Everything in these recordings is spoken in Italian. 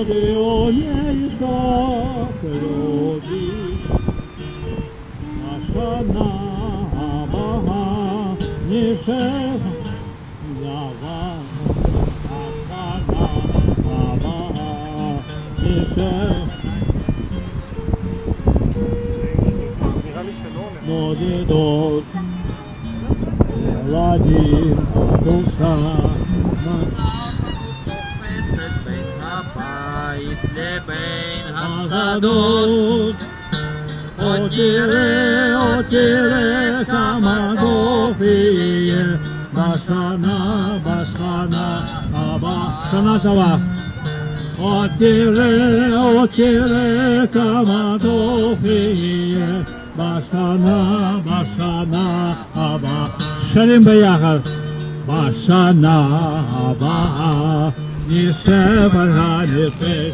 radio nie zdochodzi, nasza nabaha nie trzeba zawa, nasza nabaha nie trzeba. Mode dot, Eladim Adolsa. לבין השדות עוד תראה כמה גופי בשנה הבאה שנה טובה עוד תראה כמה גופי בשנה הבאה שרים ביחד בשנה הבאה נשב על הנפש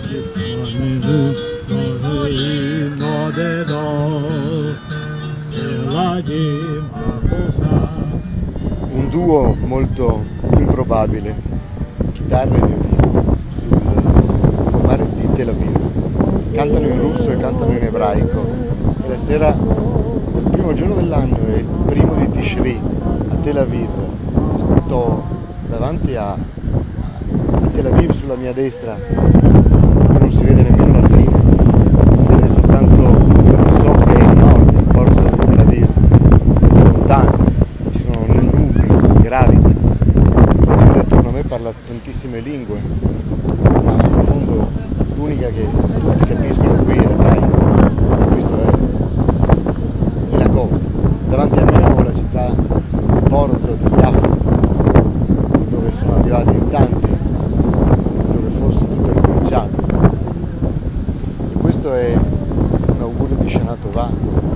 un duo molto improbabile, chitarra e violino sul mare di Tel Aviv. Cantano in russo e cantano in ebraico e la sera del primo giorno dell'anno è il primo di Tishri a Tel Aviv. Sto davanti a Tel Aviv sulla mia destra, non si vede nemmeno la fine, si vede soltanto quello che so che è il nord, il porto di Tel Aviv, e da lontano ci sono nubi gravide, la gente attorno a me parla tantissime lingue, ma in fondo l'unica che tutti capiscono qui è l'ebraico, questo è la cosa. Davanti a me ho la città, il porto di Jaffa, dove sono arrivati in tanti, forse tutto è cominciato, e questo è un augurio di Shana Tova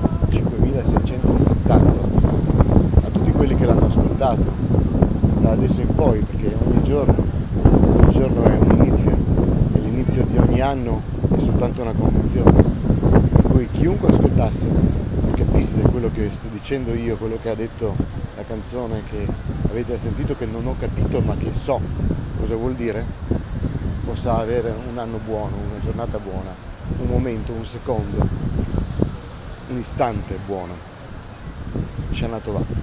5670 a tutti quelli che l'hanno ascoltato da adesso in poi, perché ogni giorno è un inizio e l'inizio di ogni anno è soltanto una convenzione, per cui chiunque ascoltasse e capisse quello che sto dicendo io, quello che ha detto la canzone che avete sentito, che non ho capito ma che so cosa vuol dire, possa avere un anno buono, una giornata buona, un momento, un secondo, un istante buono. Shana Tova.